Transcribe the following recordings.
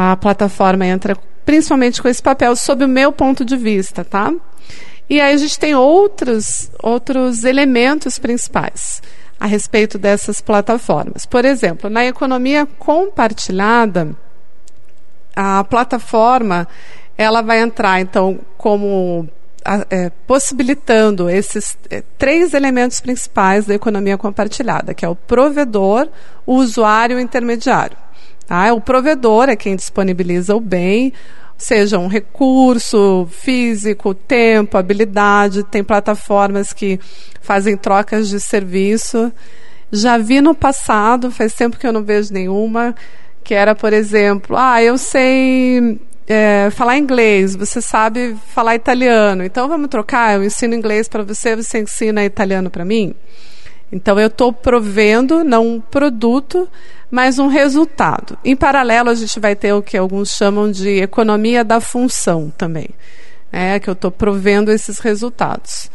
a plataforma entra principalmente com esse papel, sob o meu ponto de vista, tá? E aí a gente tem outros elementos principais a respeito dessas plataformas. Por exemplo, na economia compartilhada, a plataforma ela vai entrar, então, como possibilitando esses 3 elementos principais da economia compartilhada, que é o provedor, o usuário e o intermediário. Tá? O provedor é quem disponibiliza o bem, seja um recurso físico, tempo, habilidade. Tem plataformas que fazem trocas de serviço. Já vi no passado, faz tempo que eu não vejo nenhuma, que era, por exemplo, eu sei falar inglês, você sabe falar italiano, então vamos trocar, eu ensino inglês para você, você ensina italiano para mim. Então eu estou provendo, não um produto, mas um resultado. Em paralelo, a gente vai ter o que alguns chamam de economia da função também, que eu estou provendo esses resultados.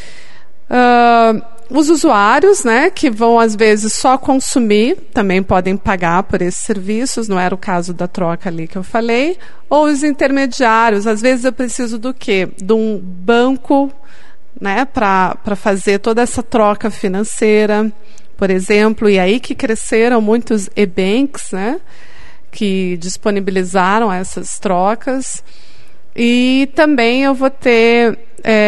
Os usuários, que vão às vezes só consumir, também podem pagar por esses serviços, não era o caso da troca ali que eu falei, ou os intermediários, às vezes eu preciso do quê? De um banco, para fazer toda essa troca financeira, por exemplo, e aí que cresceram muitos e-banks, que disponibilizaram essas trocas. E também eu vou ter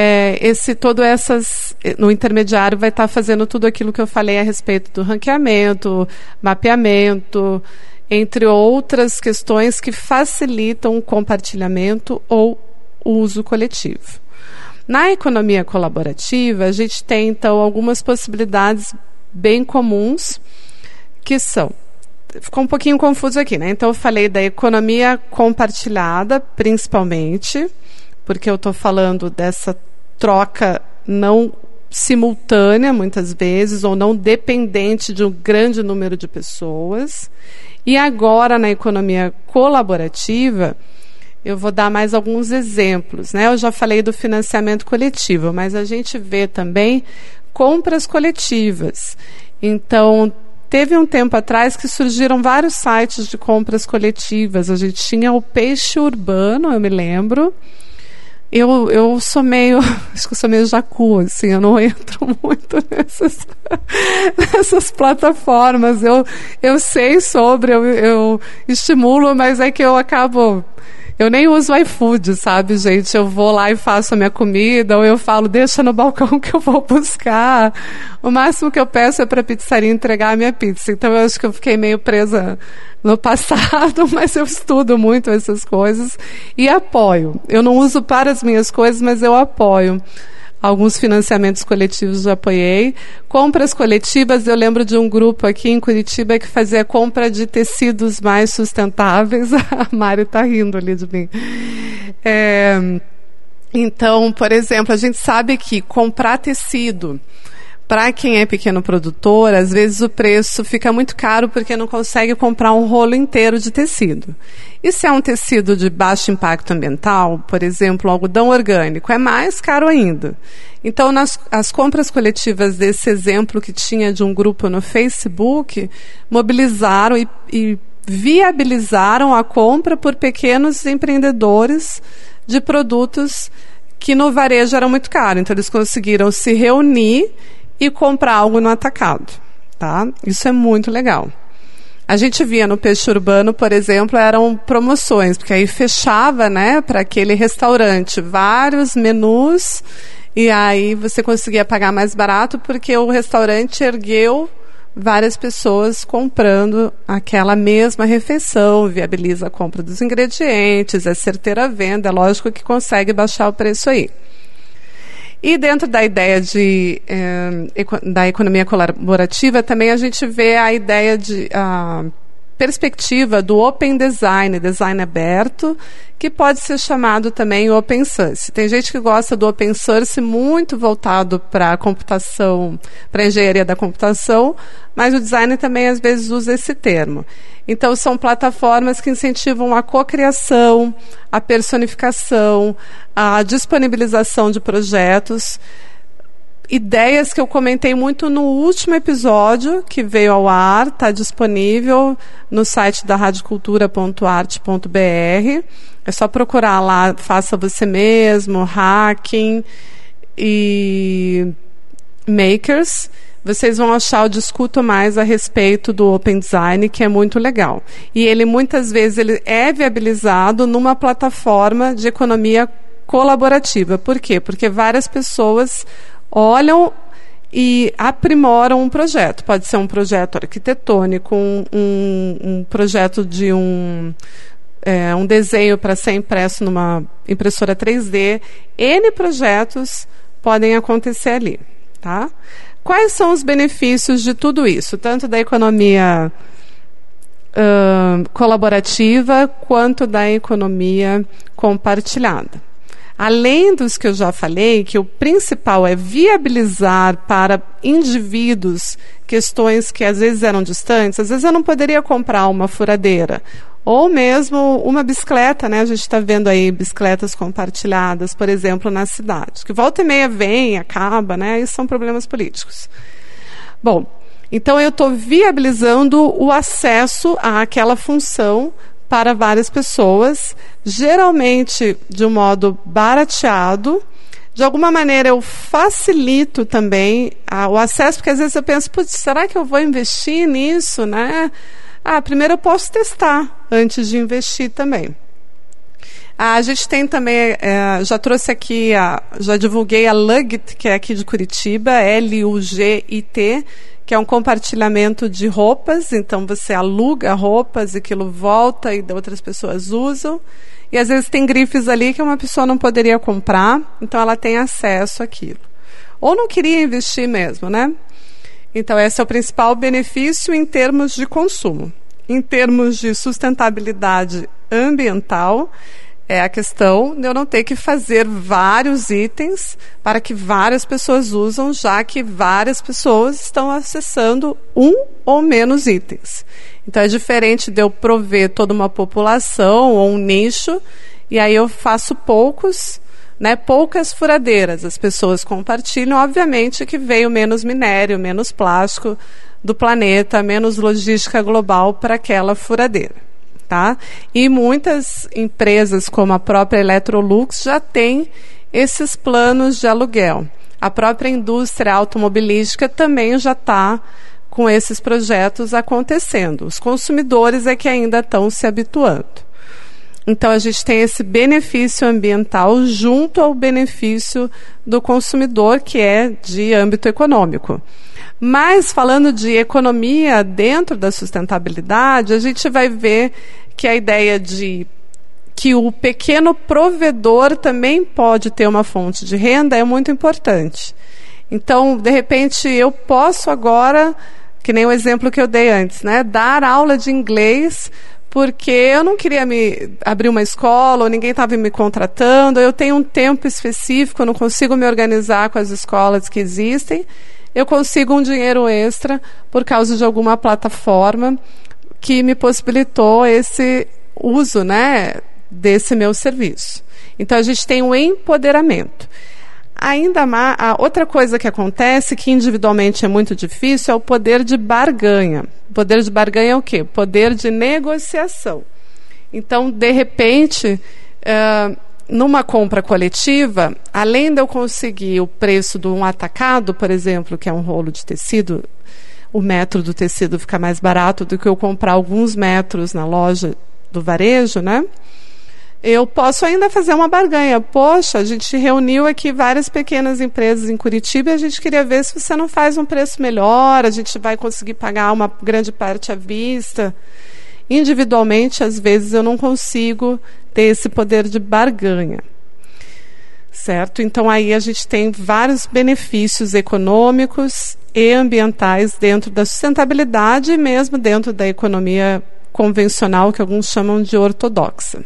no intermediário vai estar fazendo tudo aquilo que eu falei a respeito do ranqueamento, mapeamento, entre outras questões que facilitam o compartilhamento ou o uso coletivo. Na economia colaborativa, a gente tem, então, algumas possibilidades bem comuns, que são... Ficou um pouquinho confuso aqui, Então, eu falei da economia compartilhada, principalmente, porque eu estou falando dessa troca não simultânea, muitas vezes, ou não dependente de um grande número de pessoas. E agora, na economia colaborativa, eu vou dar mais alguns exemplos, Eu já falei do financiamento coletivo, mas a gente vê também compras coletivas. Então, teve um tempo atrás que surgiram vários sites de compras coletivas. A gente tinha o Peixe Urbano, eu me lembro. Eu sou meio, acho que eu sou meio jacu, assim, eu não entro muito nessas plataformas. Eu sei sobre, eu estimulo, mas é que eu acabo... Eu nem uso iFood, sabe, gente? Eu vou lá e faço a minha comida, ou eu falo, deixa no balcão que eu vou buscar. O máximo que eu peço é para a pizzaria entregar a minha pizza. Então, eu acho que eu fiquei meio presa no passado, mas eu estudo muito essas coisas e apoio. Eu não uso para as minhas coisas, mas eu apoio. Alguns financiamentos coletivos eu apoiei. Compras coletivas, eu lembro de um grupo aqui em Curitiba que fazia compra de tecidos mais sustentáveis. A Mari está rindo ali de mim. Então, por exemplo, a gente sabe que comprar tecido, para quem é pequeno produtor, às vezes o preço fica muito caro porque não consegue comprar um rolo inteiro de tecido. E se é um tecido de baixo impacto ambiental, por exemplo, um algodão orgânico, é mais caro ainda. Então, as compras coletivas desse exemplo que tinha de um grupo no Facebook, mobilizaram e viabilizaram a compra por pequenos empreendedores de produtos que no varejo eram muito caros. Então, eles conseguiram se reunir e comprar algo no atacado, tá? Isso é muito legal. A gente via no Peixe Urbano, por exemplo, eram promoções, porque aí fechava, para aquele restaurante vários menus, e aí você conseguia pagar mais barato, porque o restaurante ergueu várias pessoas comprando aquela mesma refeição, viabiliza a compra dos ingredientes, é certeira a venda, é lógico que consegue baixar o preço aí. E dentro da ideia da economia colaborativa, também a gente vê a ideia a perspectiva do open design, design aberto, que pode ser chamado também open source. Tem gente que gosta do open source muito voltado para a computação, para a engenharia da computação, mas o design também às vezes usa esse termo. Então, são plataformas que incentivam a cocriação, a personificação, a disponibilização de projetos ideias que eu comentei muito no último episódio que veio ao ar, está disponível no site da radiocultura.arte.br. É só procurar lá, faça você mesmo, hacking e makers. Vocês vão achar o Discuto Mais a respeito do Open Design, que é muito legal. E ele, muitas vezes, ele é viabilizado numa plataforma de economia colaborativa. Por quê? Porque várias pessoas olham e aprimoram um projeto. Pode ser um projeto arquitetônico, um projeto de um desenho para ser impresso numa impressora 3D. N projetos podem acontecer ali. Tá? Quais são os benefícios de tudo isso? Tanto da economia colaborativa quanto da economia compartilhada. Além dos que eu já falei, que o principal é viabilizar para indivíduos questões que às vezes eram distantes. Às vezes eu não poderia comprar uma furadeira, ou mesmo uma bicicleta, né? A gente está vendo aí bicicletas compartilhadas, por exemplo, nas cidades, que volta e meia vem, acaba, né? Isso são problemas políticos. Bom, então eu estou viabilizando o acesso àquela função para várias pessoas, geralmente de um modo barateado. De alguma maneira eu facilito também o acesso, porque às vezes eu penso, putz, será que eu vou investir nisso, né? Primeiro eu posso testar antes de investir também. A gente tem também, já trouxe aqui, já divulguei a Lugit, que é aqui de Curitiba, Lugit, que é um compartilhamento de roupas. Então você aluga roupas e aquilo volta e outras pessoas usam. E às vezes tem grifes ali que uma pessoa não poderia comprar, então ela tem acesso àquilo. Ou não queria investir mesmo, né? Então esse é o principal benefício em termos de consumo. Em termos de sustentabilidade ambiental, é a questão de eu não ter que fazer vários itens para que várias pessoas usam, já que várias pessoas estão acessando um ou menos itens. Então é diferente de eu prover toda uma população ou um nicho, e aí eu faço poucas furadeiras. As pessoas compartilham, obviamente que veio menos minério, menos plástico do planeta, menos logística global para aquela furadeira. Tá? E muitas empresas, como a própria Electrolux, já têm esses planos de aluguel. A própria indústria automobilística também já está com esses projetos acontecendo. Os consumidores é que ainda estão se habituando. Então, a gente tem esse benefício ambiental junto ao benefício do consumidor, que é de âmbito econômico. Mas, falando de economia dentro da sustentabilidade, a gente vai ver que a ideia de que o pequeno provedor também pode ter uma fonte de renda é muito importante. Então, de repente, eu posso agora, que nem o exemplo que eu dei antes, né, dar aula de inglês porque eu não queria abrir uma escola, ou ninguém estava me contratando, eu tenho um tempo específico, eu não consigo me organizar com as escolas que existem, eu consigo um dinheiro extra por causa de alguma plataforma que me possibilitou esse uso, né, desse meu serviço. Então, a gente tem um empoderamento. Ainda mais, a outra coisa que acontece, que individualmente é muito difícil, é o poder de barganha. O poder de barganha é o quê? Poder de negociação. Então, de repente, numa compra coletiva, além de eu conseguir o preço de um atacado, por exemplo, que é um rolo de tecido, o metro do tecido fica mais barato do que eu comprar alguns metros na loja do varejo, né? Eu posso ainda fazer uma barganha. Poxa, a gente reuniu aqui várias pequenas empresas em Curitiba e a gente queria ver se você não faz um preço melhor, a gente vai conseguir pagar uma grande parte à vista. Individualmente, às vezes, eu não consigo ter esse poder de barganha. Certo? Então, aí a gente tem vários benefícios econômicos e ambientais dentro da sustentabilidade e mesmo dentro da economia convencional, que alguns chamam de ortodoxa.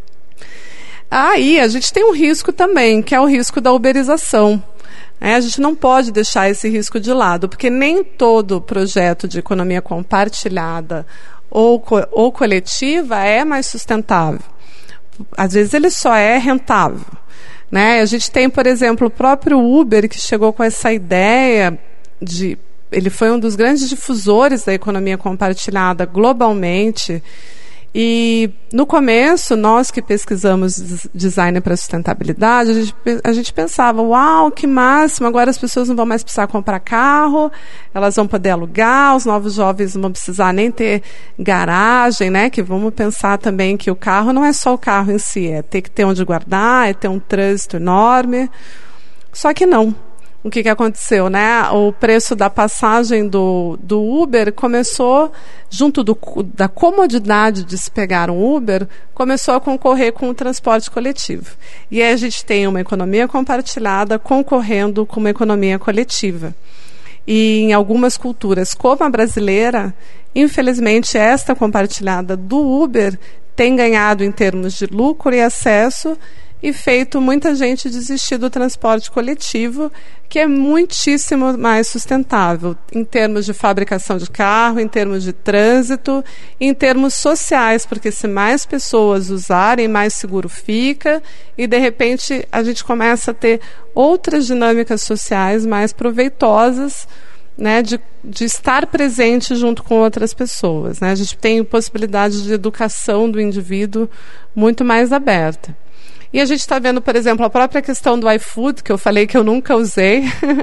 Aí a gente tem um risco também, que é o risco da uberização. A gente não pode deixar esse risco de lado, porque nem todo projeto de economia compartilhada ou coletiva é mais sustentável. Às vezes ele só é rentável. né? A gente tem, por exemplo, o próprio Uber, que chegou com essa ideia de... Ele foi um dos grandes difusores da economia compartilhada globalmente. E, no começo, nós que pesquisamos design para sustentabilidade, a gente pensava, uau, que máximo, agora as pessoas não vão mais precisar comprar carro, elas vão poder alugar, os novos jovens não vão precisar nem ter garagem, né? Que vamos pensar também que o carro não é só o carro em si, é ter que ter onde guardar, é ter um trânsito enorme. Só que não. O que aconteceu, né? O preço da passagem do Uber começou, junto da comodidade de se pegar um Uber, começou a concorrer com o transporte coletivo. E aí a gente tem uma economia compartilhada concorrendo com uma economia coletiva. E em algumas culturas, como a brasileira, infelizmente esta compartilhada do Uber tem ganhado em termos de lucro e acesso e feito muita gente desistir do transporte coletivo, que é muitíssimo mais sustentável em termos de fabricação de carro, em termos de trânsito, em termos sociais, porque se mais pessoas usarem, mais seguro fica e, de repente, a gente começa a ter outras dinâmicas sociais mais proveitosas, né, de estar presente junto com outras pessoas, né? A gente tem possibilidade de educação do indivíduo muito mais aberta. E a gente está vendo, por exemplo, a própria questão do iFood, que eu falei que eu nunca usei,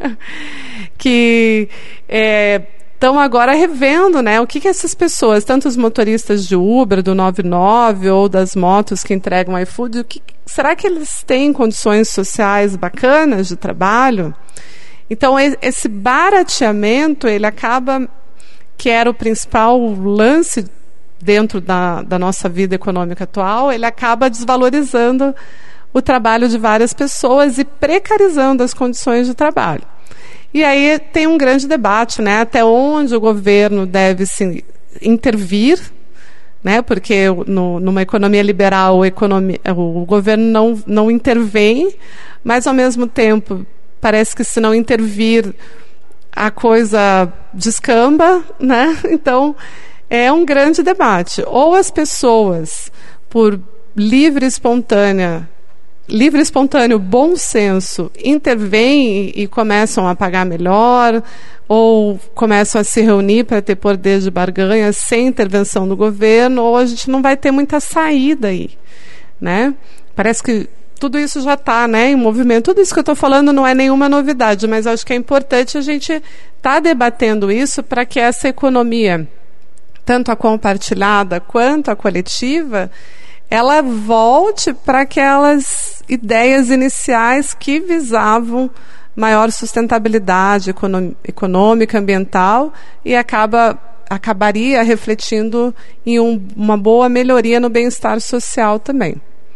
que estão agora revendo, né, o que essas pessoas, tanto os motoristas de Uber, do 99 ou das motos que entregam iFood, será que eles têm condições sociais bacanas de trabalho? Então, esse barateamento, ele acaba, que era o principal lance dentro da nossa vida econômica atual, ele acaba desvalorizando o trabalho de várias pessoas e precarizando as condições de trabalho. E aí tem um grande debate, né, até onde o governo deve se intervir, né, porque numa economia liberal o governo não intervém, mas ao mesmo tempo parece que se não intervir a coisa descamba, né? Então é um grande debate. Ou as pessoas, por livre e espontâneo bom senso, intervêm e começam a pagar melhor, ou começam a se reunir para ter poder de barganha sem intervenção do governo, ou a gente não vai ter muita saída aí, né? Parece que tudo isso já está, né, em movimento. Tudo isso que eu estou falando não é nenhuma novidade, mas acho que é importante a gente estar debatendo isso para que essa economia, tanto a compartilhada quanto a coletiva, ela volte para aquelas ideias iniciais que visavam maior sustentabilidade econômica, ambiental, e acabaria refletindo em uma boa melhoria no bem-estar social também.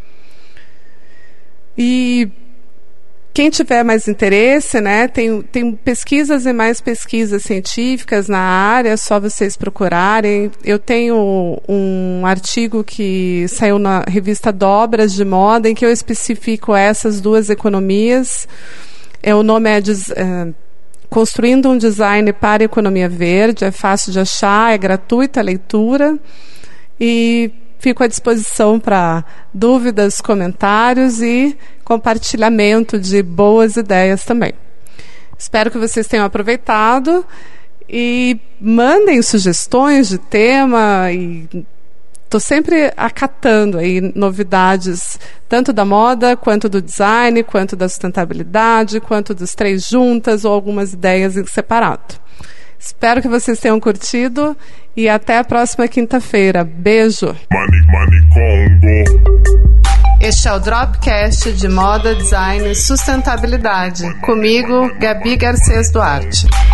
E quem tiver mais interesse, né, tem pesquisas e mais pesquisas científicas na área, é só vocês procurarem. Eu tenho um artigo que saiu na revista Dobras de Moda, em que eu especifico essas duas economias. O nome é Construindo um Design para a Economia Verde. É fácil de achar, é gratuita a leitura. E fico à disposição para dúvidas, comentários e compartilhamento de boas ideias também. Espero que vocês tenham aproveitado e mandem sugestões de tema, e estou sempre acatando aí novidades, tanto da moda, quanto do design, quanto da sustentabilidade, quanto dos três juntas ou algumas ideias em separado. Espero que vocês tenham curtido e até a próxima quinta-feira. Beijo! Este é o Dropcast de Moda, Design e Sustentabilidade. Comigo, Gabi Garcês Duarte.